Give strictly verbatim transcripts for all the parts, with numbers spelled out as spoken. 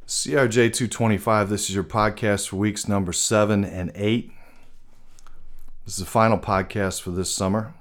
C R J two twenty-five, this is your podcast for weeks number seven and eight. This is the final podcast for this summer.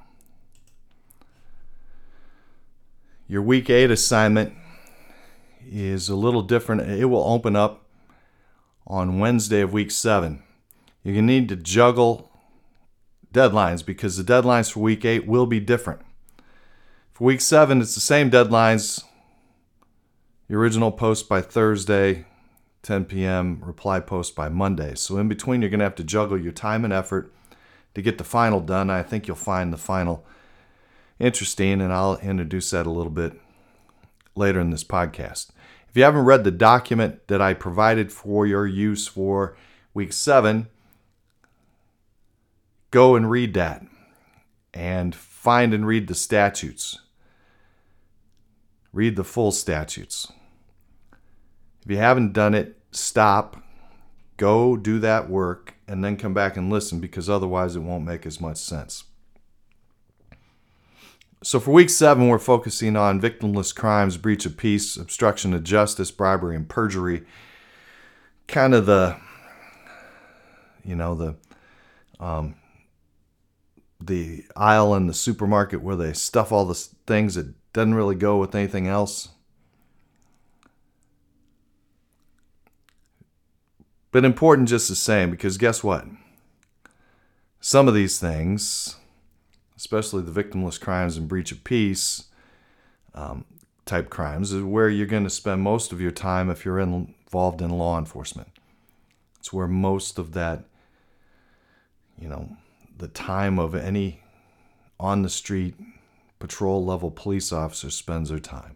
Your week eight assignment is a little different. It will open up on Wednesday of week seven. You're going to need to juggle deadlines because the deadlines for week eight will be different. For week seven, it's the same deadlines. The original post by Thursday, ten p.m., reply post by Monday. So in between, you're going to have to juggle your time and effort to get the final done. I think you'll find the final interesting, and I'll introduce that a little bit later in this podcast. If you haven't read the document that I provided for your use for week seven, go and read that and find and read the statutes. Read the full statutes. If you haven't done it, stop, go do that work, and then come back and listen, because otherwise it won't make as much sense. So for week seven, we're focusing on victimless crimes, breach of peace, obstruction of justice, bribery, and perjury. Kind of the, you know, the um, the aisle in the supermarket where they stuff all the things that doesn't really go with anything else. But important just the same, because guess what? Some of these things, especially the victimless crimes and breach of peace um, type crimes, is where you're going to spend most of your time if you're in, involved in law enforcement. It's where most of that, you know, the time of any on-the-street patrol-level police officer spends their time.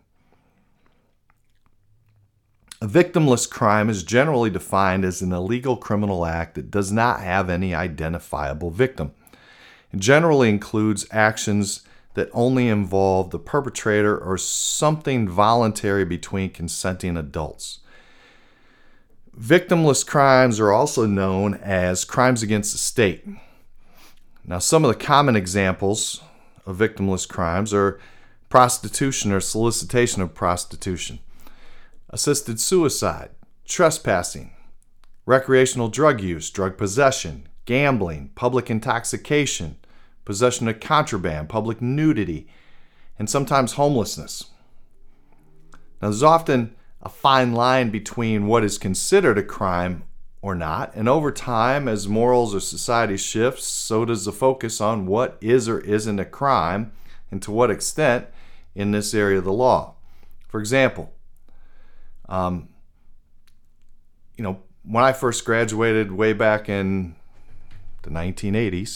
A victimless crime is generally defined as an illegal criminal act that does not have any identifiable victim. It generally includes actions that only involve the perpetrator or something voluntary between consenting adults. Victimless crimes are also known as crimes against the state. Now, some of the common examples of victimless crimes are prostitution or solicitation of prostitution, assisted suicide, trespassing, recreational drug use, drug possession, gambling, public intoxication, possession of contraband, public nudity, and sometimes homelessness. Now, there's often a fine line between what is considered a crime or not, and over time, as morals or society shifts, so does the focus on what is or isn't a crime and to what extent in this area of the law. For example, um, you know, when I first graduated way back in the nineteen eighties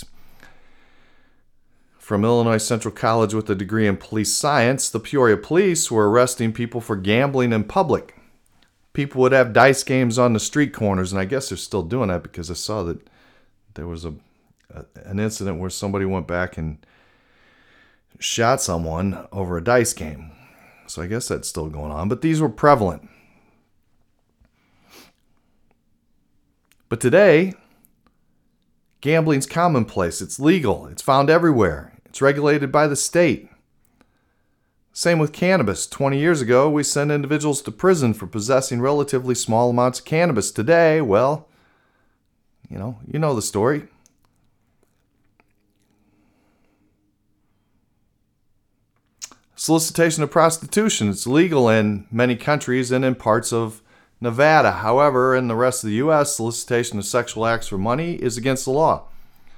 from Illinois Central College with a degree in police science, the Peoria police were arresting people for gambling in public. People would have dice games on the street corners, and I guess they're still doing that because I saw that there was a, a an incident where somebody went back and shot someone over a dice game. So I guess that's still going on, but these were prevalent. But today, gambling's commonplace. It's legal. It's found everywhere. It's regulated by the state. Same with cannabis. twenty years ago, we sent individuals to prison for possessing relatively small amounts of cannabis. Today, well, you know, you know the story. Solicitation of prostitution. It's legal in many countries and in parts of Nevada. However, in the rest of the U S, solicitation of sexual acts for money is against the law.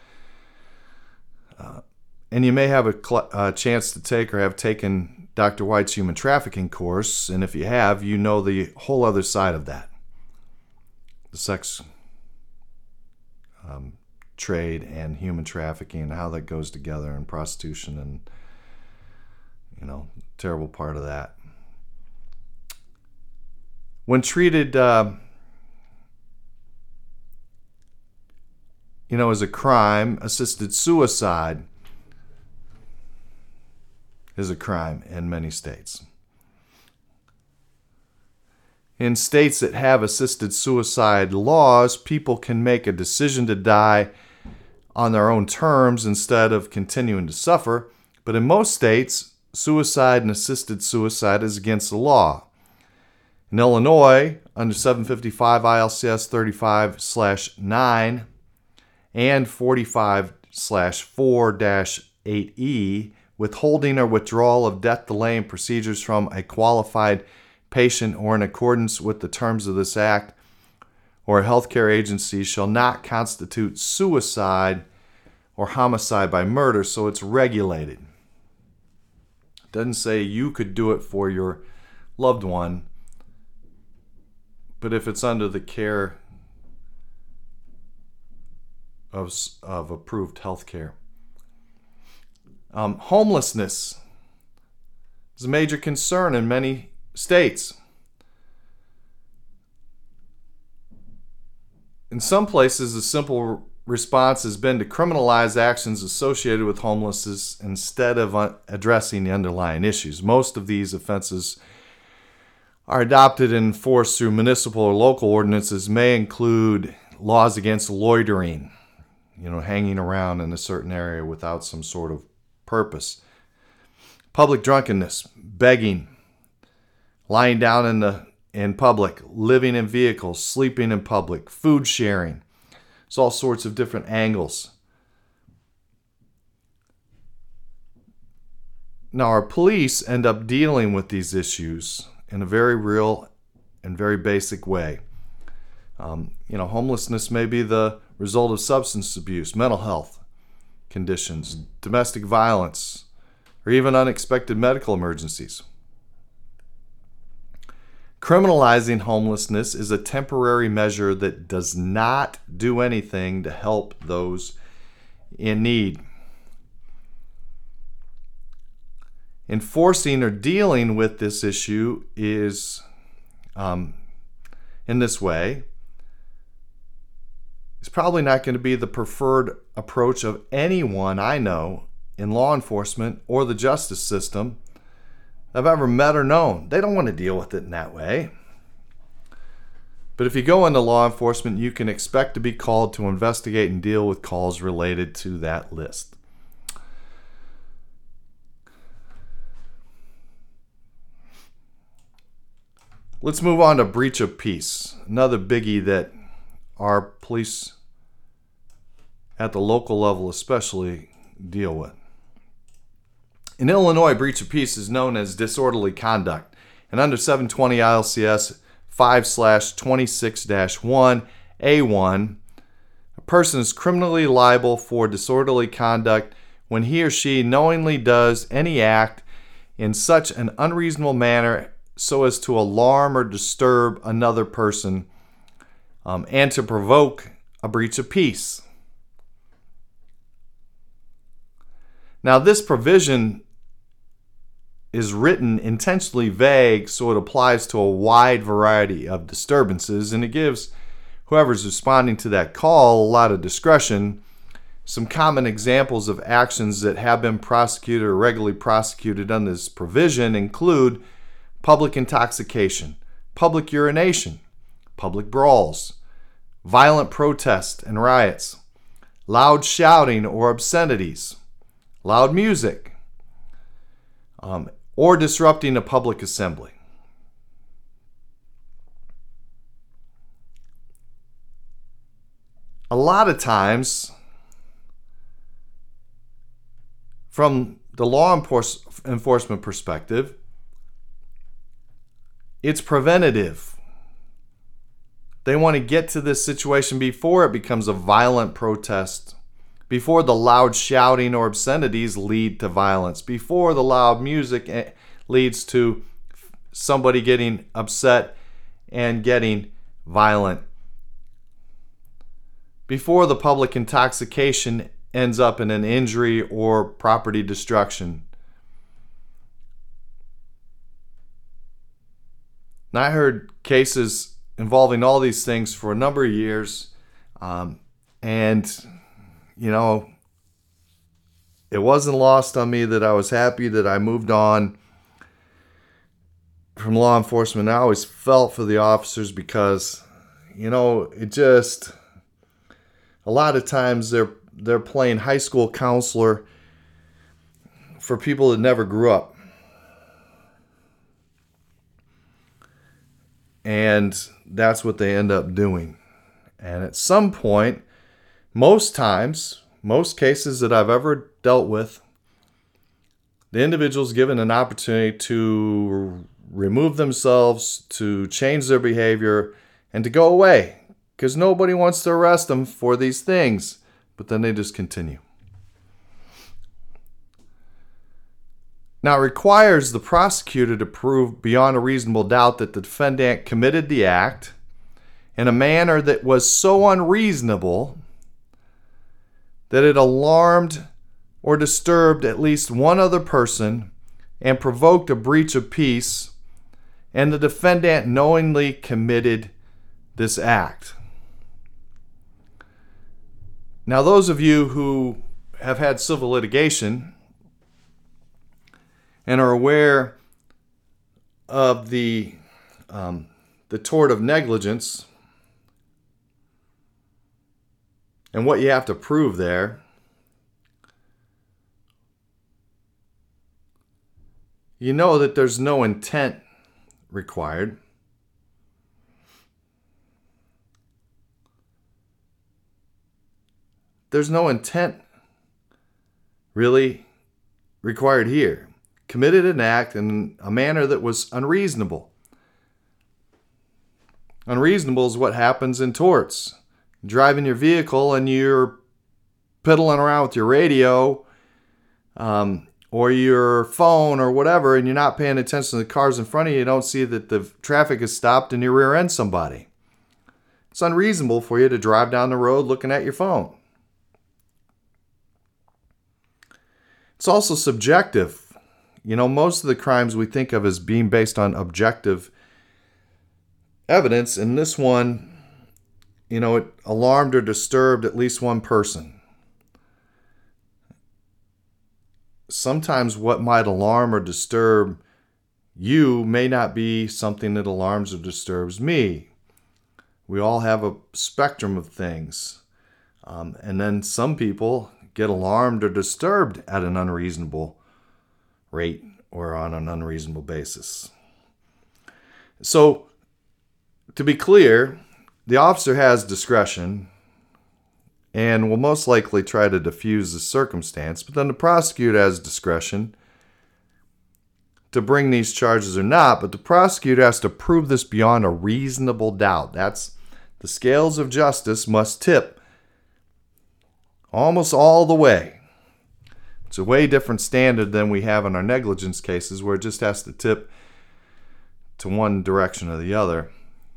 Uh, and you may have a cl- uh, chance to take or have taken Doctor White's human trafficking course, and if you have, you know the whole other side of that. The sex um, trade and human trafficking and how that goes together, and prostitution and, you know, terrible part of that. When treated, uh, you know, as a crime, assisted suicide is a crime in many states. In states that have assisted suicide laws, people can make a decision to die on their own terms instead of continuing to suffer. But in most states, suicide and assisted suicide is against the law. In Illinois, under seven fifty-five I L C S thirty-five slash nine and forty-five slash four dash eight E, withholding or withdrawal of death delaying procedures from a qualified patient or in accordance with the terms of this act or a healthcare agency shall not constitute suicide or homicide by murder, so it's regulated. It doesn't say you could do it for your loved one, but if it's under the care of, of approved healthcare. Um, homelessness is a major concern in many states. In some places, the simple response has been to criminalize actions associated with homelessness instead of addressing the underlying issues. Most of these offenses are adopted and enforced through municipal or local ordinances, may include laws against loitering, you know, hanging around in a certain area without some sort of purpose. Public drunkenness, begging, lying down in the in public, living in vehicles, sleeping in public, food sharing. It's all sorts of different angles. Now, our police end up dealing with these issues in a very real and very basic way. Um, you know, homelessness may be the result of substance abuse, mental health conditions, domestic violence, or even unexpected medical emergencies. Criminalizing homelessness is a temporary measure that does not do anything to help those in need. Enforcing or dealing with this issue is, um, in this way, is probably not going to be the preferred approach of anyone I know in law enforcement or the justice system I've ever met or known. They don't want to deal with it in that way. But if you go into law enforcement, you can expect to be called to investigate and deal with calls related to that list. Let's move on to breach of peace, another biggie that our police at the local level especially deal with. In Illinois, breach of peace is known as disorderly conduct, and under seven twenty I L C S five slash twenty-six dash one A one, a person is criminally liable for disorderly conduct when he or she knowingly does any act in such an unreasonable manner so as to alarm or disturb another person um, and to provoke a breach of peace. Now, this provision is written intentionally vague so it applies to a wide variety of disturbances, and it gives whoever's responding to that call a lot of discretion. Some common examples of actions that have been prosecuted or regularly prosecuted under this provision include public intoxication, public urination, public brawls, violent protests and riots, loud shouting or obscenities, loud music, um, or disrupting a public assembly. A lot of times, from the law enforcement perspective, it's preventative. They want to get to this situation before it becomes a violent protest, before the loud shouting or obscenities lead to violence, before the loud music leads to somebody getting upset and getting violent, before the public intoxication ends up in an injury or property destruction. Now, I heard cases involving all these things for a number of years, um, and you know, it wasn't lost on me that I was happy that I moved on from law enforcement. I always felt for the officers because, you know, it just, a lot of times they're they're playing high school counselor for people that never grew up. And that's what they end up doing. And at some point, most times, most cases that I've ever dealt with, the individual's given an opportunity to remove themselves, to change their behavior, and to go away, because nobody wants to arrest them for these things. But then they just continue. Now, it requires the prosecutor to prove beyond a reasonable doubt that the defendant committed the act in a manner that was so unreasonable that it alarmed or disturbed at least one other person and provoked a breach of peace, and the defendant knowingly committed this act. Now, those of you who have had civil litigation and are aware of the um, the tort of negligence and what you have to prove there, you know that there's no intent required. There's no intent really required here. Committed an act in a manner that was unreasonable. Unreasonable is what happens in torts. You're driving your vehicle and you're piddling around with your radio um, or your phone or whatever, and you're not paying attention to the cars in front of you. You don't see that the traffic is stopped and you rear end somebody. It's unreasonable for you to drive down the road looking at your phone. It's also subjective. You know, most of the crimes we think of as being based on objective evidence, and this one, you know, it alarmed or disturbed at least one person. Sometimes what might alarm or disturb you may not be something that alarms or disturbs me. We all have a spectrum of things. Um, and then some people get alarmed or disturbed at an unreasonable rate or on an unreasonable basis. So, to be clear, the officer has discretion and will most likely try to diffuse the circumstance, but then the prosecutor has discretion to bring these charges or not, but the prosecutor has to prove this beyond a reasonable doubt. That's the scales of justice must tip almost all the way. It's a way different standard than we have in our negligence cases, where it just has to tip to one direction or the other.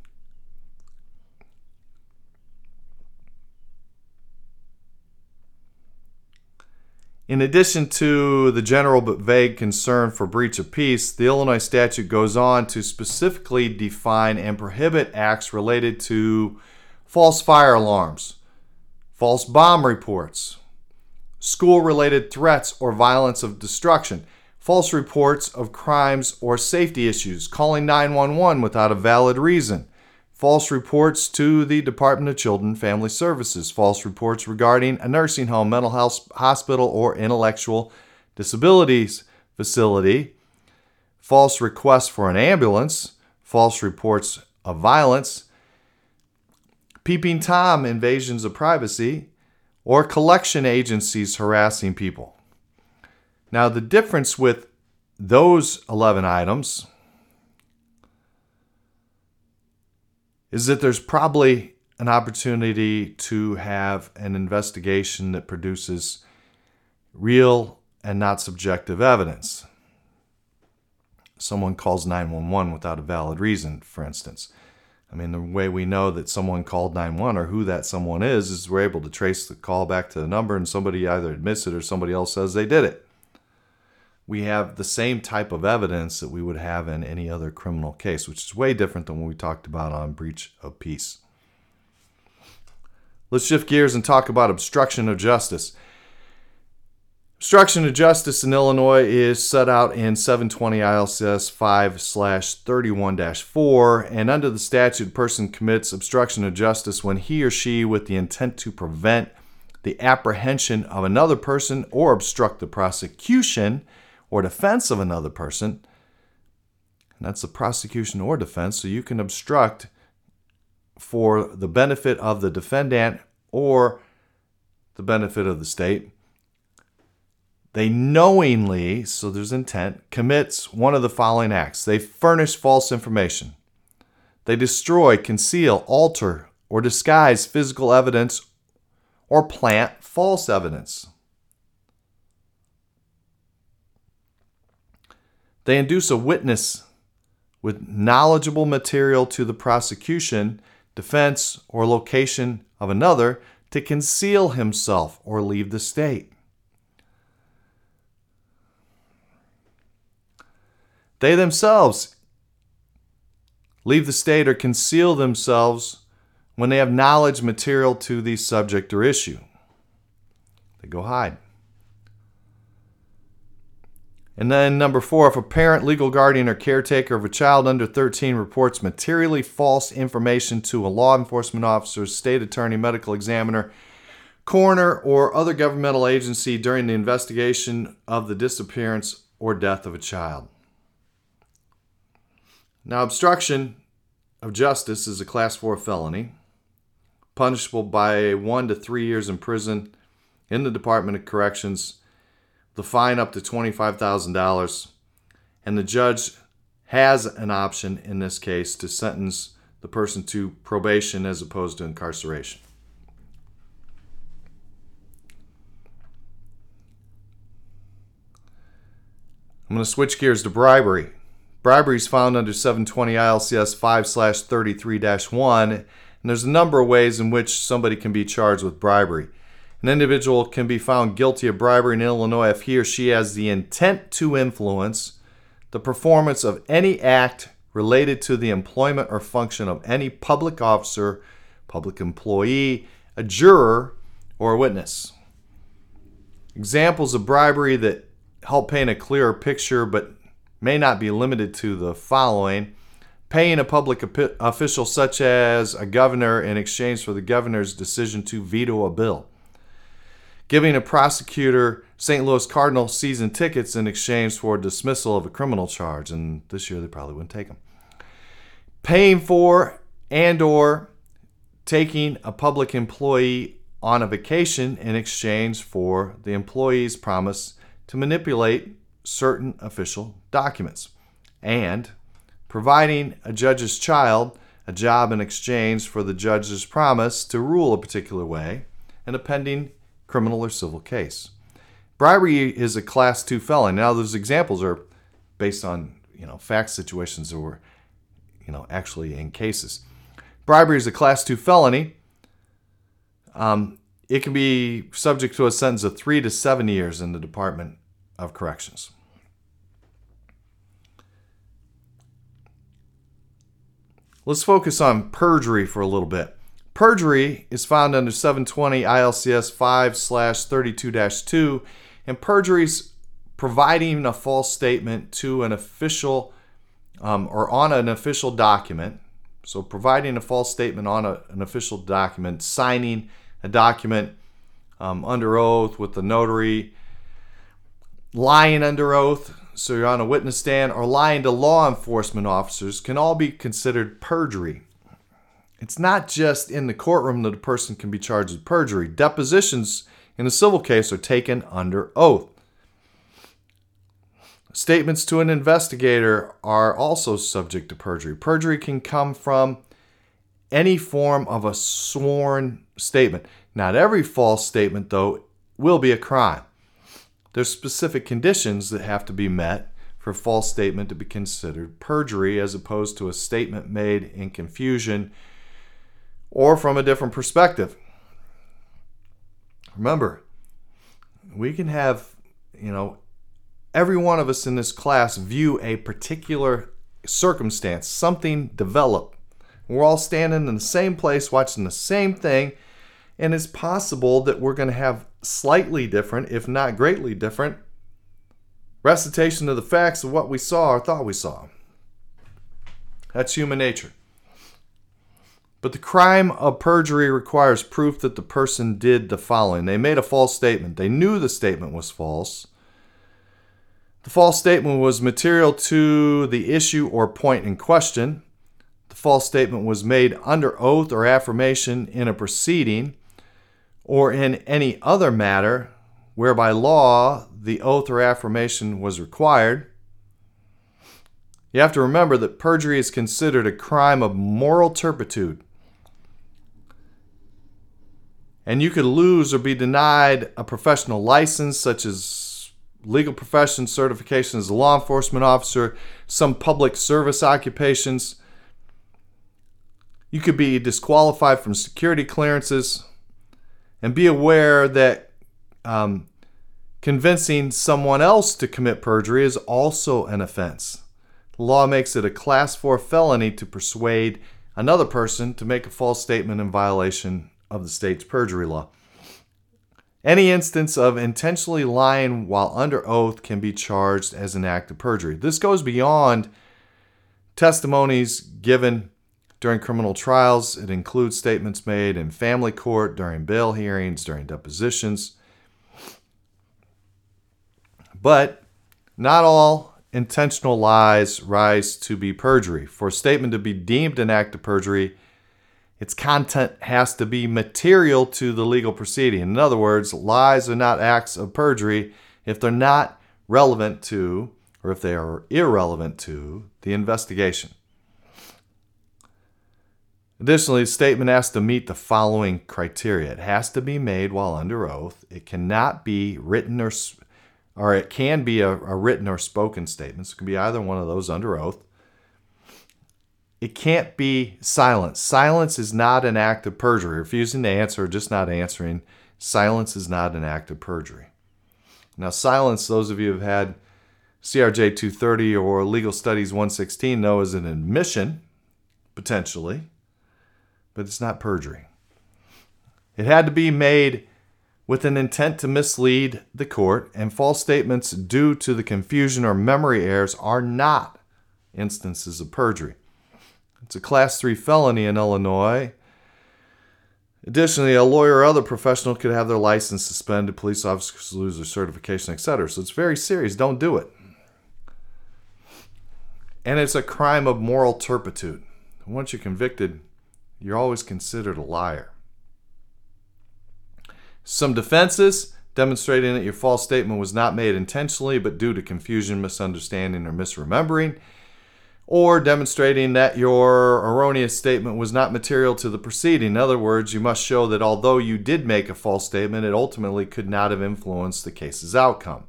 In addition to the general but vague concern for breach of peace, the Illinois statute goes on to specifically define and prohibit acts related to false fire alarms, false bomb reports, school-related threats or violence of destruction, false reports of crimes or safety issues, calling nine one one without a valid reason, false reports to the Department of Children and Family Services, false reports regarding a nursing home, mental health hospital, or intellectual disabilities facility, false requests for an ambulance, false reports of violence, peeping Tom invasions of privacy, or collection agencies harassing people. Now, the difference with those eleven items is that there's probably an opportunity to have an investigation that produces real and not subjective evidence. Someone calls nine one one without a valid reason, for instance. I mean, the way we know that someone called nine one one or who that someone is, is we're able to trace the call back to the number, and somebody either admits it or somebody else says they did it. We have the same type of evidence that we would have in any other criminal case, which is way different than what we talked about on breach of peace. Let's shift gears and talk about obstruction of justice. Obstruction of justice in Illinois is set out in seven twenty I L C S five slash thirty-one dash four, and under the statute, a person commits obstruction of justice when he or she, with the intent to prevent the apprehension of another person or obstruct the prosecution or defense of another person. that's the prosecution or defense, so you can obstruct for the benefit of the defendant or the benefit of the state. They knowingly, so there's intent, commits one of the following acts. They furnish false information. They destroy, conceal, alter, or disguise physical evidence or plant false evidence. They induce a witness with knowledgeable material to the prosecution, defense, or location of another to conceal himself or leave the state. They themselves leave the state or conceal themselves when they have knowledge material to the subject or issue. They go hide. And then number four, if a parent, legal guardian, or caretaker of a child under thirteen reports materially false information to a law enforcement officer, state attorney, medical examiner, coroner, or other governmental agency during the investigation of the disappearance or death of a child. Now, obstruction of justice is a class four felony, punishable by one to three years in prison in the Department of Corrections, the fine up to twenty-five thousand dollars, and the judge has an option in this case to sentence the person to probation as opposed to incarceration. I'm going to switch gears to bribery. Bribery is found under seven twenty I L C S five slash thirty-three dash one, and there's a number of ways in which somebody can be charged with bribery. An individual can be found guilty of bribery in Illinois if he or she has the intent to influence the performance of any act related to the employment or function of any public officer, public employee, a juror, or a witness. Examples of bribery that help paint a clearer picture but may not be limited to the following: paying a public official such as a governor in exchange for the governor's decision to veto a bill. Giving a prosecutor Saint Louis Cardinal season tickets in exchange for dismissal of a criminal charge, and this year they probably wouldn't take them. Paying for and or taking a public employee on a vacation in exchange for the employee's promise to manipulate certain official documents. And providing a judge's child a job in exchange for the judge's promise to rule a particular way in a pending criminal or civil case. Bribery is a class two felony. Now, those examples are based on, you know, fact situations that were, you know, actually in cases. Bribery is a class two felony. Um, it can be subject to a sentence of three to seven years in the Department of Corrections. Let's focus on perjury for a little bit. Perjury is found under seven twenty I L C S five slash thirty-two dash two, and perjury is providing a false statement to an official um, or on an official document. So providing a false statement on a, an official document, signing a document um, under oath with the notary, lying under oath, so you're on a witness stand, or lying to law enforcement officers can all be considered perjury. It's not just in the courtroom that a person can be charged with perjury. Depositions in a civil case are taken under oath. Statements to an investigator are also subject to perjury. Perjury can come from any form of a sworn statement. Not every false statement, though, will be a crime. There's specific conditions that have to be met for a false statement to be considered perjury, as opposed to a statement made in confusion or from a different perspective. Remember, we can have, you know, every one of us in this class view a particular circumstance, something develop. We're all standing in the same place watching the same thing, and it's possible that we're going to have slightly different, if not greatly different, recitation of the facts of what we saw or thought we saw. That's human nature. But the crime of perjury requires proof that the person did the following. They made a false statement. They knew the statement was false. The false statement was material to the issue or point in question. The false statement was made under oath or affirmation in a proceeding or in any other matter where by law the oath or affirmation was required. You have to remember that perjury is considered a crime of moral turpitude. And you could lose or be denied a professional license, such as legal profession certification as a law enforcement officer, some public service occupations. You could be disqualified from security clearances. And be aware that um, convincing someone else to commit perjury is also an offense. The law makes it a class four felony to persuade another person to make a false statement in violation of the state's perjury law. Any instance of intentionally lying while under oath can be charged as an act of perjury. This goes beyond testimonies given during criminal trials. It includes statements made in family court, during bail hearings, during depositions. But not all intentional lies rise to be perjury. For a statement to be deemed an act of perjury, its content has to be material to the legal proceeding. In other words, lies are not acts of perjury if they're not relevant to, or if they are irrelevant to, the investigation. Additionally, the statement has to meet the following criteria. It has to be made while under oath. It cannot be written or, or it can be a, a written or spoken statement. So it can be either one of those under oath. It can't be silence. Silence is not an act of perjury. Refusing to answer or just not answering, silence is not an act of perjury. Now, silence, those of you who have had C R J two thirty or Legal Studies one sixteen know is an admission, potentially, but it's not perjury. It had to be made with an intent to mislead the court, and false statements due to the confusion or memory errors are not instances of perjury. It's a class three felony in Illinois. Additionally, a lawyer or other professional could have their license suspended, police officers lose their certification, et cetera. So it's very serious. Don't do it. And it's a crime of moral turpitude. Once you're convicted, you're always considered a liar. Some defenses, demonstrating that your false statement was not made intentionally but due to confusion, misunderstanding, or misremembering, or demonstrating that your erroneous statement was not material to the proceeding. In other words, you must show that although you did make a false statement, it ultimately could not have influenced the case's outcome.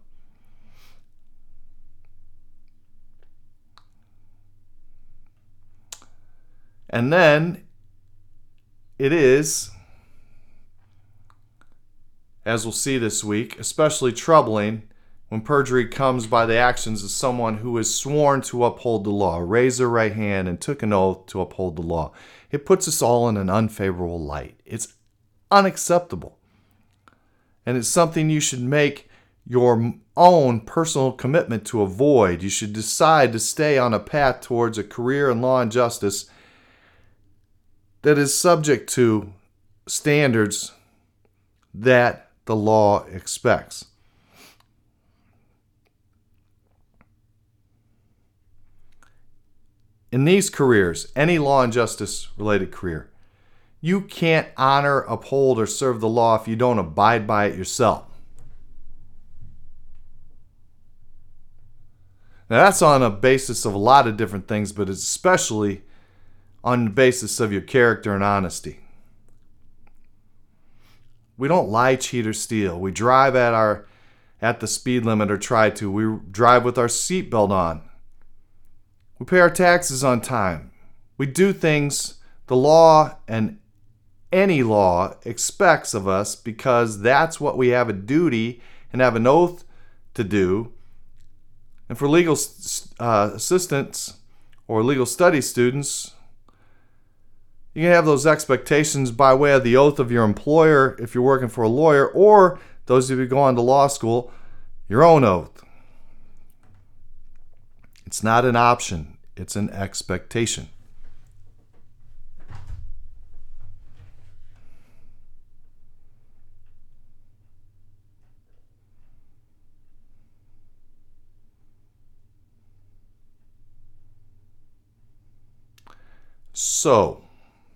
And then it is, as we'll see this week, especially troubling when perjury comes by the actions of someone who is sworn to uphold the law, raised their right hand and took an oath to uphold the law. It puts us all in an unfavorable light. It's unacceptable. And it's something you should make your own personal commitment to avoid. You should decide to stay on a path towards a career in law and justice that is subject to standards that the law expects. In these careers, any law and justice related career, you can't honor, uphold, or serve the law if you don't abide by it yourself. Now that's on a basis of a lot of different things, but it's especially on the basis of your character and honesty. We don't lie, cheat, or steal. We drive at our at the speed limit or try to. We drive with our seatbelt on. We pay our taxes on time. We do things the law and any law expects of us because that's what we have a duty and have an oath to do. And for legal uh, assistants or legal studies students, you can have those expectations by way of the oath of your employer if you're working for a lawyer, or those of you go on to law school, your own oath. It's not an option, it's an expectation. So,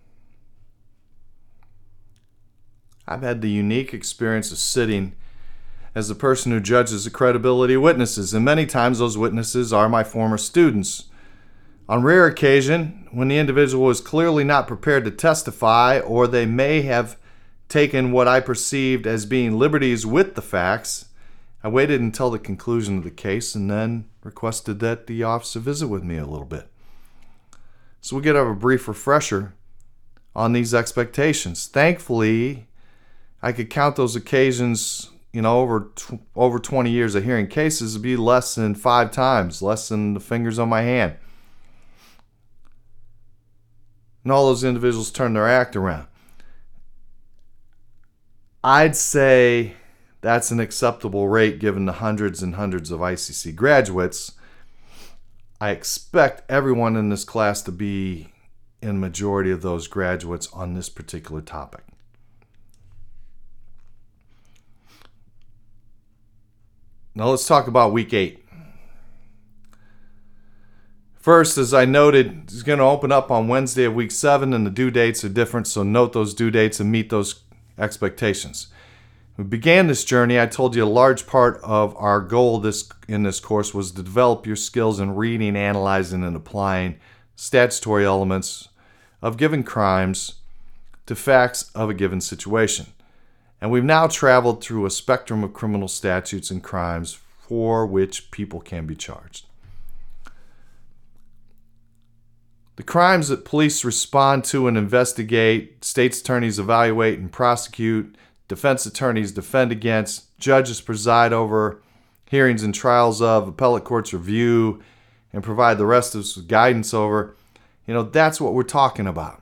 I've had the unique experience of sitting as the person who judges the credibility of witnesses, and many times those witnesses are my former students. On rare occasion, when the individual is clearly not prepared to testify, or they may have taken what I perceived as being liberties with the facts, I waited until the conclusion of the case and then requested that the officer visit with me a little bit, so we could have a brief refresher on these expectations. Thankfully, I could count those occasions, you know, over tw- over twenty years of hearing cases, to be less than five times, less than the fingers on my hand. And all those individuals turned their act around. I'd say that's an acceptable rate given the hundreds and hundreds of I C C graduates. I expect everyone in this class to be in majority of those graduates on this particular topic. Now let's talk about week eight. First, as I noted, it's going to open up on Wednesday of week seven, and the due dates are different, so note those due dates and meet those expectations. We began this journey. I told you a large part of our goal this in this course was to develop your skills in reading, analyzing, and applying statutory elements of given crimes to facts of a given situation. And we've now traveled through a spectrum of criminal statutes and crimes for which people can be charged. The crimes that police respond to and investigate, state's attorneys evaluate and prosecute, defense attorneys defend against, judges preside over, hearings and trials of, appellate courts review, and provide the rest of us with guidance over, you know, that's what we're talking about.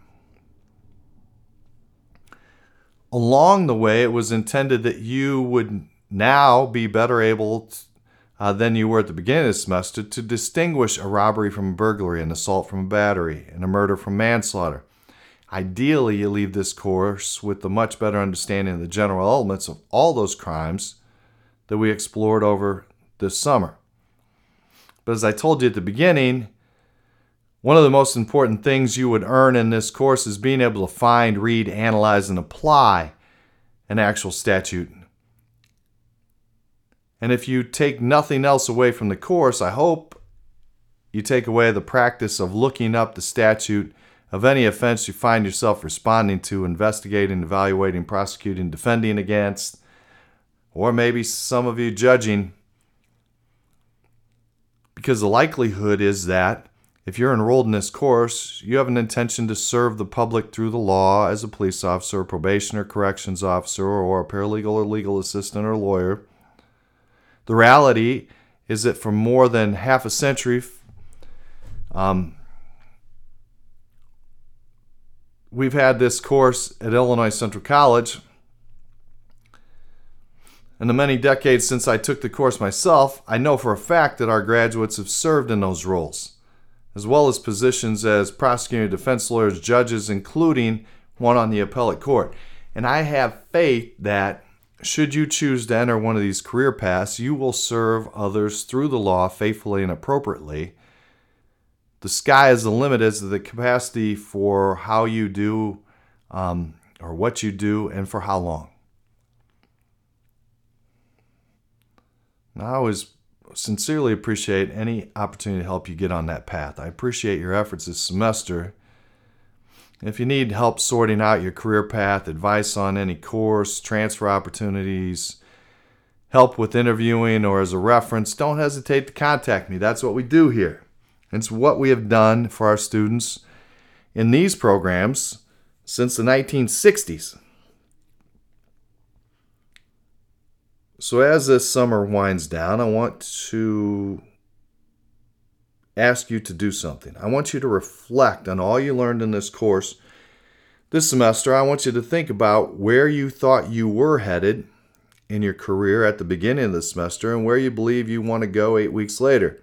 Along the way, it was intended that you would now be better able to, uh, than you were at the beginning of the semester to distinguish a robbery from a burglary, an assault from a battery, and a murder from manslaughter. Ideally, you leave this course with a much better understanding of the general elements of all those crimes that we explored over this summer. But as I told you at the beginning, one of the most important things you would earn in this course is being able to find, read, analyze, and apply an actual statute. And if you take nothing else away from the course, I hope you take away the practice of looking up the statute of any offense you find yourself responding to, investigating, evaluating, prosecuting, defending against, or maybe some of you judging, because the likelihood is that if you're enrolled in this course, you have an intention to serve the public through the law as a police officer, probation or corrections officer, or a paralegal or legal assistant or lawyer. The reality is that for more than half a century, um, we've had this course at Illinois Central College. In the many decades since I took the course myself, I know for a fact that our graduates have served in those roles, as well as positions as prosecuting defense lawyers, judges, including one on the appellate court. And I have faith that should you choose to enter one of these career paths, you will serve others through the law faithfully and appropriately. The sky is the limit as to the capacity for how you do um, or what you do and for how long. Now, I always sincerely appreciate any opportunity to help you get on that path. I appreciate your efforts this semester. If you need help sorting out your career path, advice on any course, transfer opportunities, help with interviewing, or as a reference, don't hesitate to contact me. That's what we do here. It's what we have done for our students in these programs since the nineteen sixties. So as this summer winds down, I want to ask you to do something. I want you to reflect on all you learned in this course this semester. I want you to think about where you thought you were headed in your career at the beginning of the semester and where you believe you want to go eight weeks later.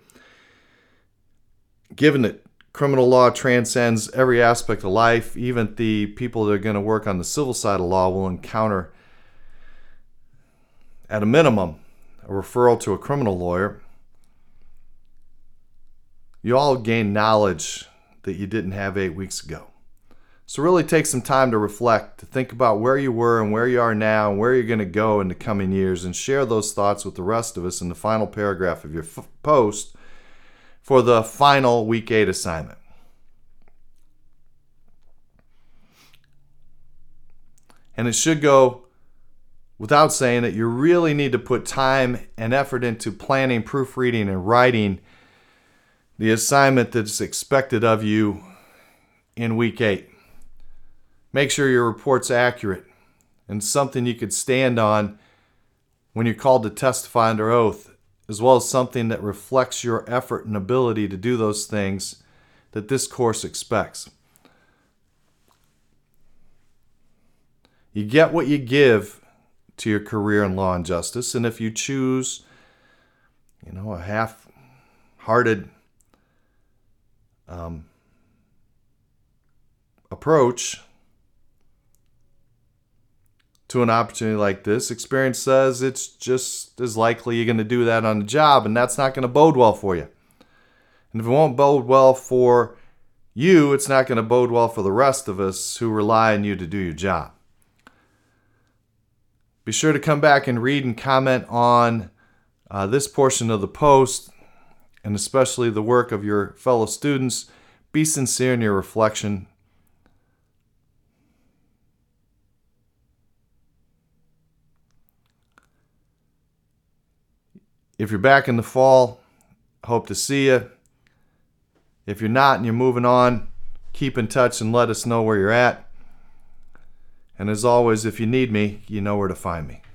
Given that criminal law transcends every aspect of life, even the people that are going to work on the civil side of law will encounter, at a minimum, a referral to a criminal lawyer. You all gain knowledge that you didn't have eight weeks ago. So really take some time to reflect, to think about where you were and where you are now and where you're going to go in the coming years, and share those thoughts with the rest of us in the final paragraph of your f- post for the final week eight assignment. And it should go without saying that you really need to put time and effort into planning, proofreading, and writing the assignment that's expected of you in week eight. Make sure your report's accurate and something you could stand on when you're called to testify under oath, as well as something that reflects your effort and ability to do those things that this course expects. You get what you give to your career in law and justice, and if you choose, you know, a half-hearted um, approach to an opportunity like this, experience says it's just as likely you're going to do that on the job, and that's not going to bode well for you. And if it won't bode well for you, it's not going to bode well for the rest of us who rely on you to do your job. Be sure to come back and read and comment on uh, this portion of the post, and especially the work of your fellow students. Be sincere in your reflection. If you're back in the fall, hope to see you. If you're not and you're moving on, keep in touch and let us know where you're at. And as always, if you need me, you know where to find me.